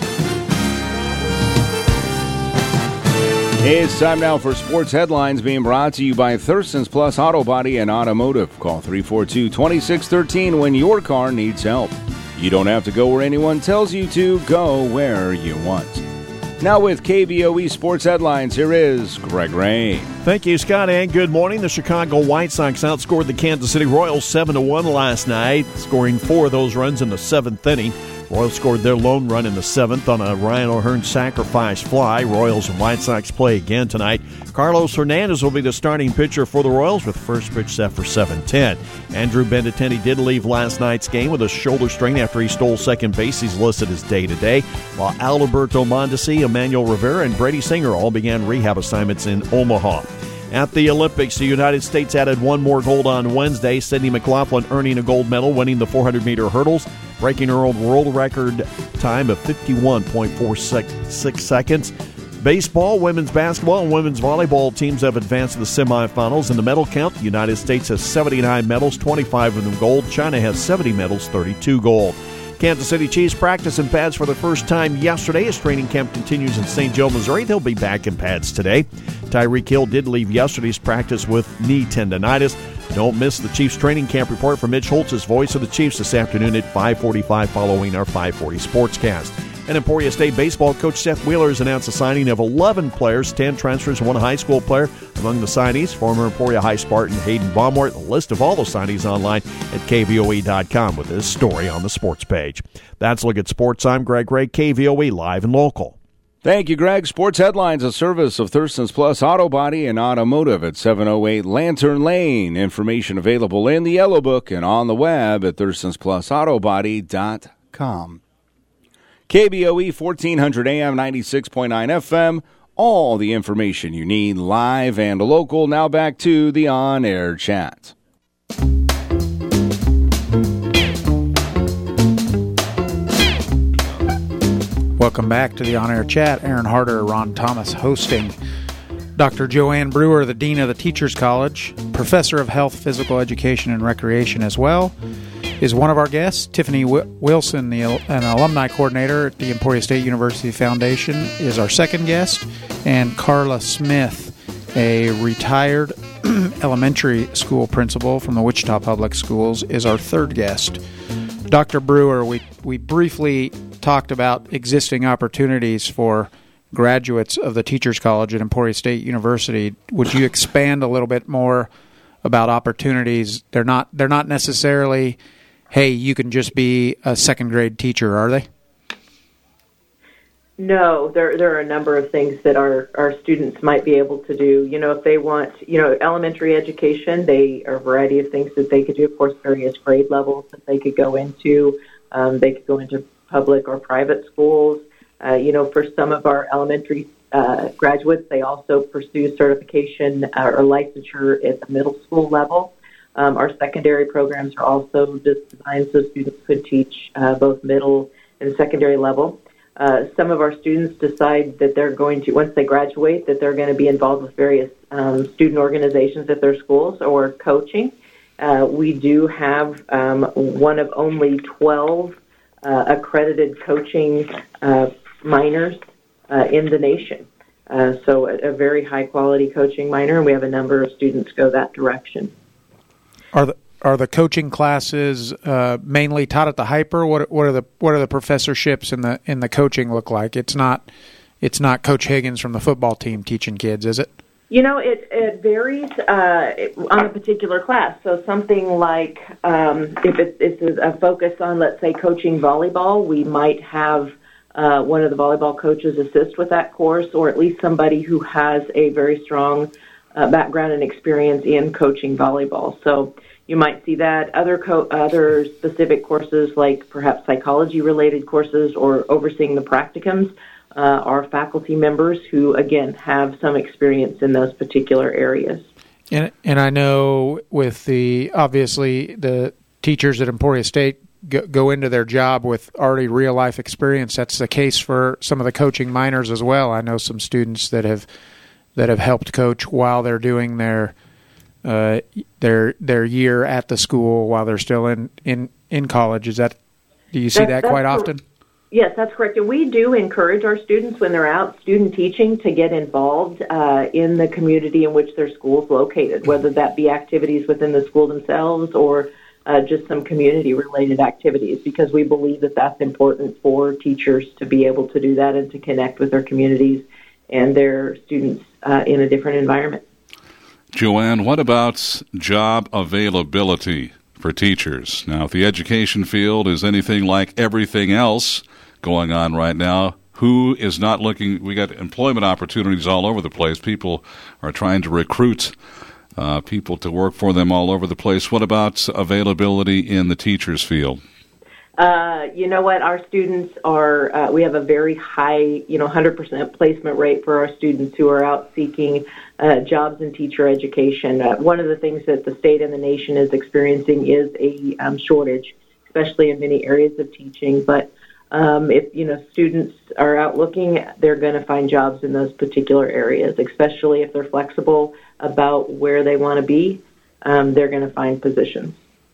It's time now for sports headlines being brought to you by Thurston's Plus Auto Body and Automotive. Call three four two, two six one three when your car needs help. You don't have to go where anyone tells you to. Go where you want. Now with K V O E Sports Headlines, here is Greg Ray. Thank you, Scott, and good morning. The Chicago White Sox outscored the Kansas City Royals seven to one last night, scoring four of those runs in the seventh inning. Royals scored their lone run in the seventh on a Ryan O'Hearn sacrifice fly. Royals and White Sox play again tonight. Carlos Hernandez will be the starting pitcher for the Royals with first pitch set for seven ten. Andrew Benintendi did leave last night's game with a shoulder strain after he stole second base. He's listed as day-to-day, while Alberto Mondesi, Emmanuel Rivera, and Brady Singer all began rehab assignments in Omaha. At the Olympics, the United States added one more gold on Wednesday. Sydney McLaughlin earning a gold medal, winning the four hundred meter hurdles, breaking her own world record time of fifty-one point four six seconds. Baseball, women's basketball, and women's volleyball teams have advanced to the semifinals. In the medal count, the United States has seventy-nine medals, twenty-five of them gold. China has seventy medals, thirty-two gold. Kansas City Chiefs practice in pads for the first time yesterday as training camp continues in Saint Joe, Missouri. They'll be back in pads today. Tyreek Hill did leave yesterday's practice with knee tendonitis. Don't miss the Chiefs training camp report from Mitch Holtz's Voice of the Chiefs this afternoon at five forty-five following our five forty Sportscast. And Emporia State baseball coach Seth Wheeler has announced the signing of eleven players, ten transfers, and one high school player. Among the signees, former Emporia High Spartan Hayden Baumort. The list of all the signees online at K V O E dot com with this story on the sports page. That's a look at sports. I'm Greg Ray, K V O E Live and Local. Thank you, Greg. Sports Headlines, a service of Thurston's Plus Auto Body and Automotive at seven oh eight Lantern Lane. Information available in the Yellow Book and on the web at Thurston's Plus Auto Body dot com. K B O E fourteen hundred A M, ninety-six point nine F M. All the information you need live and local. Now back to the on-air chat. Welcome back to the on-air chat. Aaron Harder, Ron Thomas hosting. Doctor Joanne Brewer, the Dean of the Teachers College, Professor of Health, Physical Education, and Recreation as well, is one of our guests. Tiffany w- Wilson, the, an alumni coordinator at the Emporia State University Foundation, is our second guest. And Carla Smith, a retired elementary school principal from the Wichita Public Schools, is our third guest. Doctor Brewer, we, we briefly talked about existing opportunities for graduates of the Teachers College at Emporia State University. Would you expand a little bit more about opportunities? They're not they're not necessarily, hey, you can just be a second grade teacher, are they? No, there there are a number of things that our, our students might be able to do. You know, if they want, you know, elementary education, they are a variety of things that they could do. Of course, various grade levels that they could go into. Um, they could go into public or private schools. Uh, you know, for some of our elementary uh, graduates, they also pursue certification uh, or licensure at the middle school level. Um, our secondary programs are also designed so students could teach uh, both middle and secondary level. Uh, some of our students decide that they're going to, once they graduate, that they're going to be involved with various um, student organizations at their schools or coaching. Uh, we do have um, one of only twelve uh, accredited coaching uh, minors uh, in the nation. Uh, so a, a very high-quality coaching minor, and we have a number of students go that direction. Are the are the coaching classes uh, mainly taught at the Hyper? What what are the what are the professorships in the in the coaching look like? It's not it's not Coach Higgins from the football team teaching kids, is it? You know, it, it varies uh, on a particular class. So something like um, if it's, it's a focus on, let's say, coaching volleyball, we might have uh, one of the volleyball coaches assist with that course, or at least somebody who has a very strong uh, background and experience in coaching volleyball. So you might see that. Other co- other specific courses, like perhaps psychology-related courses or overseeing the practicums, Uh, are faculty members who, again, have some experience in those particular areas. And and I know with the, obviously, the teachers at Emporia State go, go into their job with already real-life experience. That's the case for some of the coaching minors as well. I know some students that have that have helped coach while they're doing their uh, their their year at the school while they're still in, in, in college. Is that, do you see that, that quite often? Yes, that's correct. And we do encourage our students when they're out student teaching to get involved uh, in the community in which their school is located, whether that be activities within the school themselves or uh, just some community-related activities, because we believe that that's important for teachers to be able to do that and to connect with their communities and their students uh, in a different environment. Joanne, what about job availability for teachers? Now, if the education field is anything like everything else going on right now, who is not looking? We got employment opportunities all over the place. People are trying to recruit uh, people to work for them all over the place. What about availability in the teachers field? Uh, you know what? Our students are, uh, we have a very high, you know, one hundred percent placement rate for our students who are out seeking uh, jobs in teacher education. Uh, one of the things that the state and the nation is experiencing is a um, shortage, especially in many areas of teaching. But um, if, you know, students are out looking, they're going to find jobs in those particular areas, especially if they're flexible about where they want to be. Um, they're going to find positions.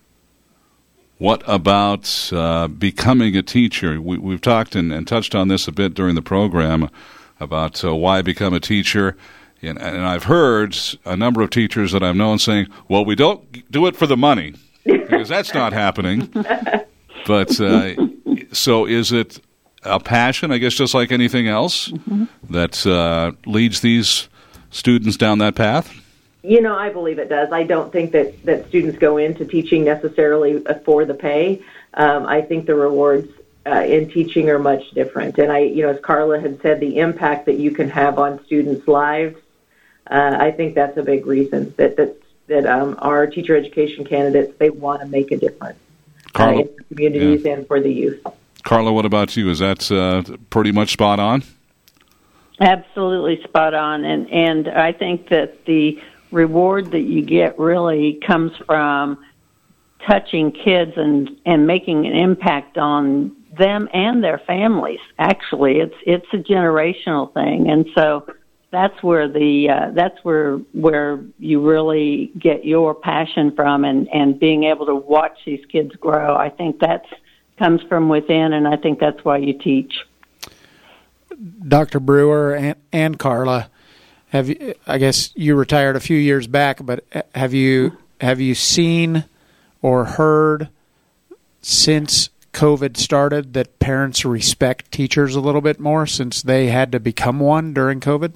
What about uh, becoming a teacher? We, we've talked and, and touched on this a bit during the program about uh, why become a teacher. And, and I've heard a number of teachers that I've known saying, well, we don't do it for the money, because that's not happening. But uh, so is it a passion, I guess, just like anything else, mm-hmm. that uh, leads these students down that path? You know, I believe it does. I don't think that, that students go into teaching necessarily for the pay. Um, I think the rewards uh, in teaching are much different. And I, you know, as Carla had said, the impact that you can have on students' lives, uh, I think that's a big reason that that, that um, our teacher education candidates, they want to make a difference Carla, uh, in the communities yeah. and for the youth. Carla, what about you? Is that uh, pretty much spot on? Absolutely spot on. And, and I think that the reward that you get really comes from touching kids and, and making an impact on them and their families. Actually, it's it's a generational thing. And so that's where the uh, that's where where you really get your passion from, and, and being able to watch these kids grow. I think that's comes from within, and I think that's why you teach. Doctor Brewer and, and Carla, have you, I guess you retired a few years back, but have you have you seen or heard since COVID started that parents respect teachers a little bit more since they had to become one during COVID?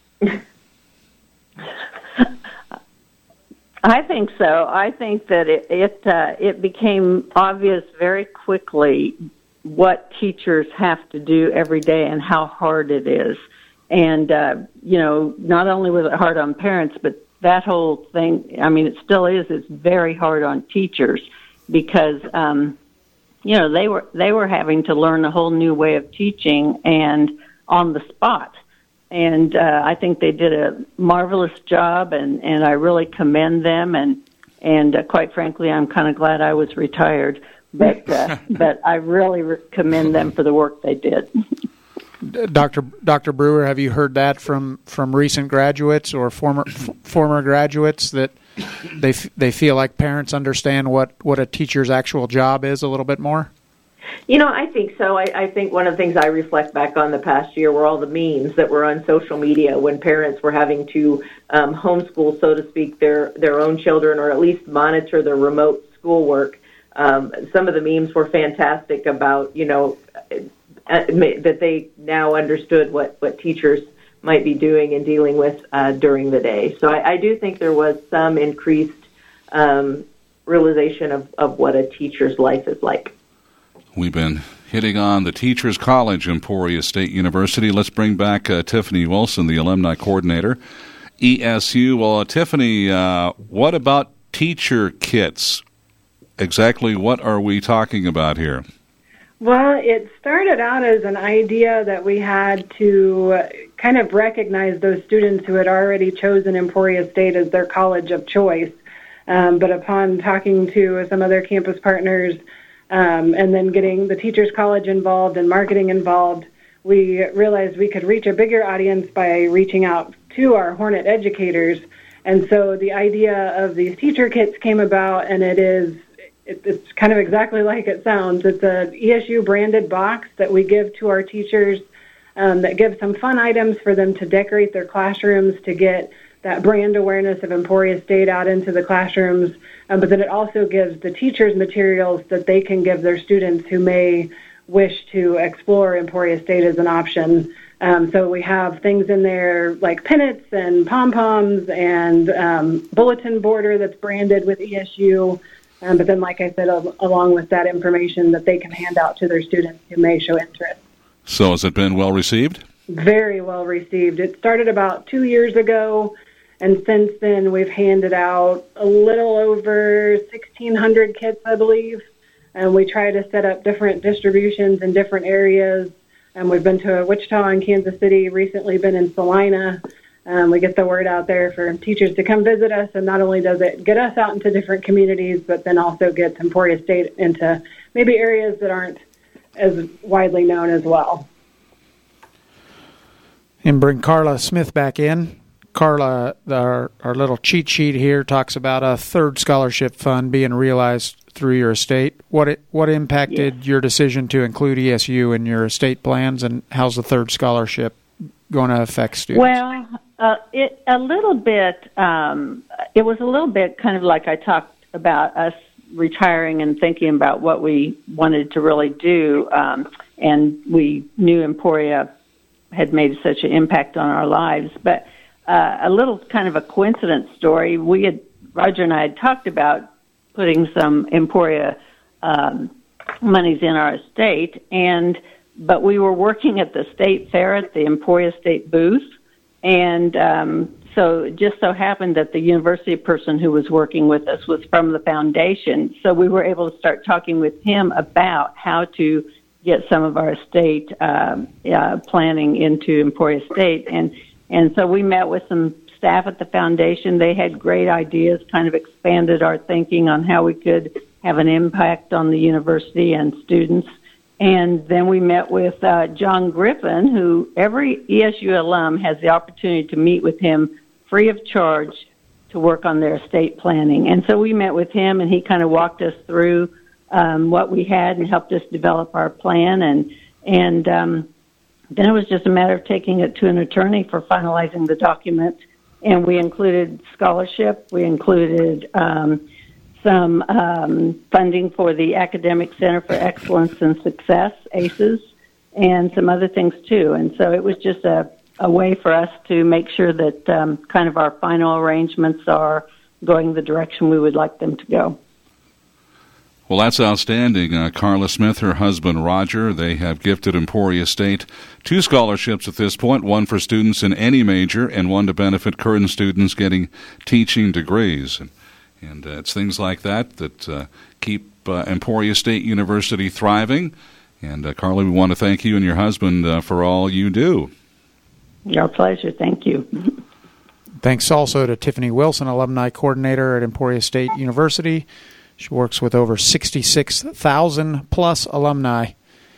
I think so. I think that it it, uh, it became obvious very quickly what teachers have to do every day and how hard it is. And, uh, you know, not only was it hard on parents, but that whole thing, I mean, it still is, it's very hard on teachers because, um, you know, they were they were having to learn a whole new way of teaching and on the spot. And uh, I think they did a marvelous job, and, and I really commend them. And and uh, quite frankly, I'm kind of glad I was retired, but uh, but I really re- commend them for the work they did. Doctor Doctor Brewer, have you heard that from, from recent graduates or former f- former graduates that they f- they feel like parents understand what, what a teacher's actual job is a little bit more? You know, I think so. I, I think one of the things I reflect back on the past year were all the memes that were on social media when parents were having to um, homeschool, so to speak, their, their own children, or at least monitor their remote schoolwork. Um, some of the memes were fantastic about, you know, uh, that they now understood what, what teachers might be doing and dealing with uh, during the day. So I, I do think there was some increased um, realization of, of what a teacher's life is like. We've been hitting on the Teachers College, Emporia State University. Let's bring back uh, Tiffany Wilson, the alumni coordinator, E S U. Well, uh, Tiffany, uh, what about teacher kits? Exactly what are we talking about here? Well, it started out as an idea that we had to kind of recognize those students who had already chosen Emporia State as their college of choice. Um, but upon talking to some other campus partners, Um, and then getting the Teachers College involved and marketing involved, we realized we could reach a bigger audience by reaching out to our Hornet educators. And so the idea of these teacher kits came about, and it is it, it's kind of exactly like it sounds. It's a E S U branded box that we give to our teachers um, that gives some fun items for them to decorate their classrooms, to get that brand awareness of Emporia State out into the classrooms. Um, but then it also gives the teachers materials that they can give their students who may wish to explore Emporia State as an option. Um, so we have things in there like pennants and pom-poms and um, bulletin border that's branded with E S U. Um, but then, like I said, al- along with that information that they can hand out to their students who may show interest. So has it been well received? Very well received. It started about two years ago. And since then, we've handed out a little over sixteen hundred kits, I believe. And we try to set up different distributions in different areas. And we've been to Wichita and Kansas City, recently been in Salina. Um, we get the word out there for teachers to come visit us. And not only does it get us out into different communities, but then also gets Emporia State into maybe areas that aren't as widely known as well. And bring Carla Smith back in. Carla, our, our little cheat sheet here talks about a third scholarship fund being realized through your estate. What it, what impacted yes. your decision to include E S U in your estate plans, and how's the third scholarship going to affect students? Well, Uh, it a little bit. Um, it was a little bit kind of like I talked about us retiring and thinking about what we wanted to really do, um, and we knew Emporia had made such an impact on our lives. But uh, a little kind of a coincidence story. We had Roger and I had talked about putting some Emporia um, monies in our estate, and but we were working at the state fair at the Emporia State booth. And um, so it just so happened that the university person who was working with us was from the foundation. So we were able to start talking with him about how to get some of our estate uh, uh, planning into Emporia State. And, and so we met with some staff at the foundation. They had great ideas, kind of expanded our thinking on how we could have an impact on the university and students. And then we met with uh, John Griffin, who every E S U alum has the opportunity to meet with him free of charge to work on their estate planning. And so we met with him, and he kind of walked us through um, what we had and helped us develop our plan. And and um, then it was just a matter of taking it to an attorney for finalizing the document. And we included scholarship. We included Um, some um, funding for the Academic Center for Excellence and Success, ACES, and some other things too. And so it was just a, a way for us to make sure that um, kind of our final arrangements are going the direction we would like them to go. Well, that's outstanding. Uh, Carla Smith, her husband Roger, they have gifted Emporia State two scholarships at this point, one for students in any major and one to benefit current students getting teaching degrees. And And uh, it's things like that that uh, keep uh, Emporia State University thriving. And, uh, Carly, we want to thank you and your husband uh, for all you do. Your pleasure. Thank you. Thanks also to Tiffany Wilson, Alumni Coordinator at Emporia State University. She works with over sixty-six thousand plus alumni.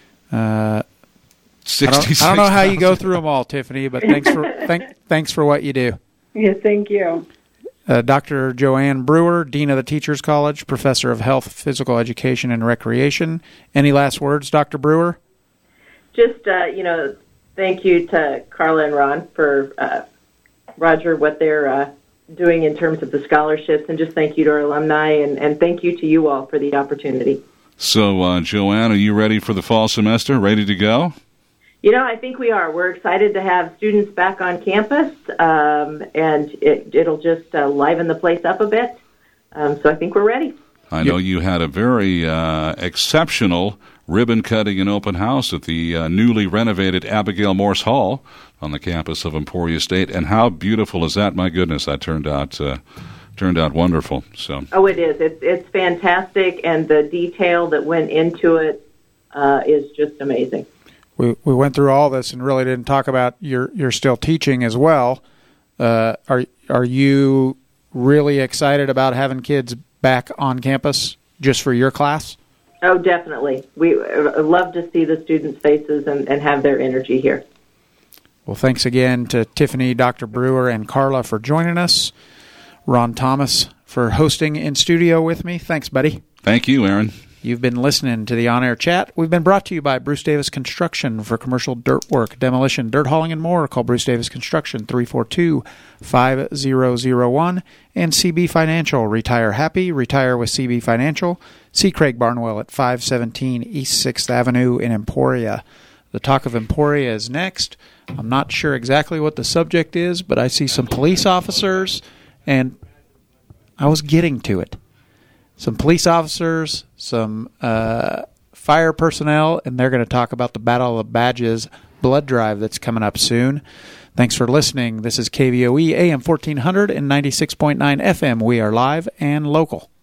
Uh, sixty-six I, don't, I don't know how you go through them all, Tiffany, but thanks for thank, thanks for what you do. Yes, thank you. Uh, Doctor Joanne Brewer, Dean of the Teachers College, Professor of Health, Physical Education, and Recreation. Any last words, Doctor Brewer? Just, uh, you know, thank you to Carla and Ron for, uh, Roger, what they're uh, doing in terms of the scholarships, and just thank you to our alumni, and, and thank you to you all for the opportunity. So, uh, Joanne, are you ready for the fall semester, ready to go? You know, I think we are. We're excited to have students back on campus, um, and it, it'll just uh, liven the place up a bit. Um, so I think we're ready. I know you had a very uh, exceptional ribbon-cutting and open house at the uh, newly renovated Abigail Morse Hall on the campus of Emporia State. And how beautiful is that? My goodness, that turned out uh, turned out wonderful. So. Oh, it is. It's, it's fantastic, and the detail that went into it uh, is just amazing. We we went through all this and really didn't talk about you're you're still teaching as well. Uh, are are you really excited about having kids back on campus just for your class? Oh, definitely. We love to see the students' faces and, and have their energy here. Well, thanks again to Tiffany, Doctor Brewer, and Carla for joining us. Ron Thomas for hosting in studio with me. Thanks, buddy. Thank you, Aaron. You've been listening to the On-Air Chat. We've been brought to you by Bruce Davis Construction for commercial dirt work, demolition, dirt hauling, and more. Call Bruce Davis Construction, three four two, five zero zero one. And C B Financial. Retire happy. Retire with C B Financial. See Craig Barnwell at five seventeen East sixth Avenue in Emporia. The talk of Emporia is next. I'm not sure exactly what the subject is, but I see some police officers, and I was getting to it. Some police officers, some uh, fire personnel, and they're going to talk about the Battle of the Badges blood drive that's coming up soon. Thanks for listening. This is K V O E A M fourteen hundred and ninety-six point nine F M. We are live and local.